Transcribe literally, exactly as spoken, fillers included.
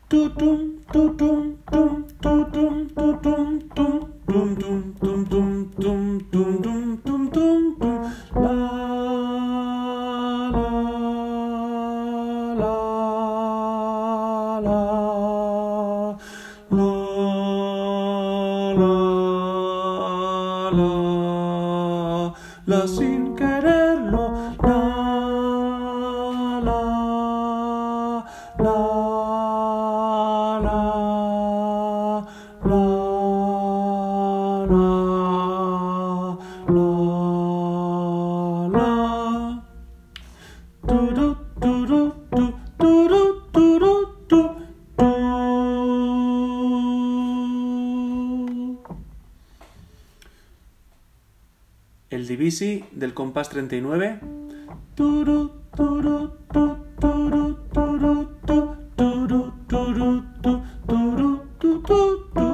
La sin quererlo, la la la la la la la la turu turu tu turu turu tu tu. El divisi del compás treinta y nueve. Turu, turu, tu, turu, turu, tu, turu, turu, tu, turu, tu, tu, tu.